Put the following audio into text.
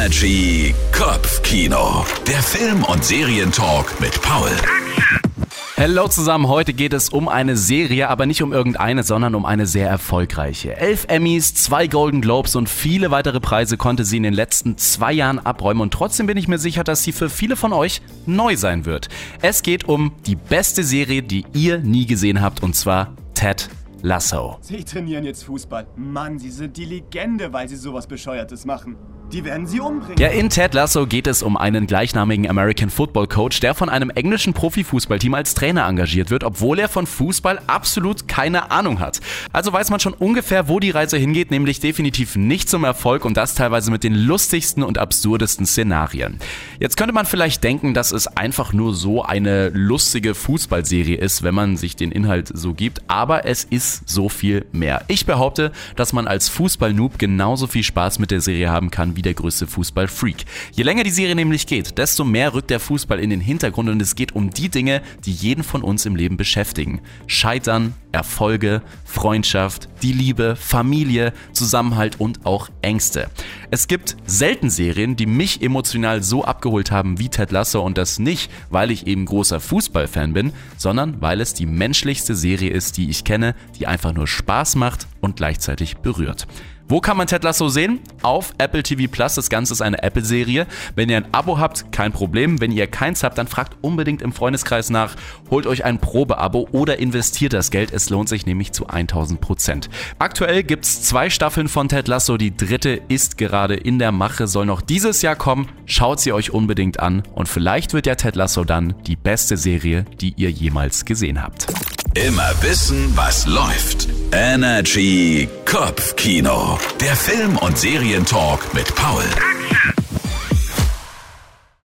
Energy Kopfkino. Der Film- und Serientalk mit Paul. Hallo zusammen, heute geht es um eine Serie, aber nicht um irgendeine, sondern um eine sehr erfolgreiche. 11 Emmys, 2 Golden Globes und viele weitere Preise konnte sie in den letzten 2 Jahren abräumen und trotzdem bin ich mir sicher, dass sie für viele von euch neu sein wird. Es geht um die beste Serie, die ihr nie gesehen habt, und zwar Ted Lasso. Sie trainieren jetzt Fußball. Mann, sie sind die Legende, weil sie sowas Bescheuertes machen. Die werden sie umbringen. Ja, in Ted Lasso geht es um einen gleichnamigen American Football Coach, der von einem englischen Profifußballteam als Trainer engagiert wird, obwohl er von Fußball absolut keine Ahnung hat. Also weiß man schon ungefähr, wo die Reise hingeht, nämlich definitiv nicht zum Erfolg und das teilweise mit den lustigsten und absurdesten Szenarien. Jetzt könnte man vielleicht denken, dass es einfach nur so eine lustige Fußballserie ist, wenn man sich den Inhalt so gibt, aber es ist so viel mehr. Ich behaupte, dass man als Fußball-Noob genauso viel Spaß mit der Serie haben kann wie der größte Fußball-Freak. Je länger die Serie nämlich geht, desto mehr rückt der Fußball in den Hintergrund und es geht um die Dinge, die jeden von uns im Leben beschäftigen. Scheitern, Erfolge, Freundschaft, die Liebe, Familie, Zusammenhalt und auch Ängste. Es gibt selten Serien, die mich emotional so abgeholt haben wie Ted Lasso und das nicht, weil ich eben großer Fußballfan bin, sondern weil es die menschlichste Serie ist, die ich kenne, die einfach nur Spaß macht und gleichzeitig berührt. Wo kann man Ted Lasso sehen? Auf Apple TV Plus. Das Ganze ist eine Apple-Serie. Wenn ihr ein Abo habt, kein Problem. Wenn ihr keins habt, dann fragt unbedingt im Freundeskreis nach, holt euch ein Probeabo oder investiert das Geld. Es lohnt sich nämlich zu 1000%. Aktuell gibt's 2 Staffeln von Ted Lasso. Die 3. ist gerade in der Mache, soll noch dieses Jahr kommen. Schaut sie euch unbedingt an und vielleicht wird ja Ted Lasso dann die beste Serie, die ihr jemals gesehen habt. Immer wissen, was läuft. Energy Kopfkino. Der Film- und Serientalk mit Paul.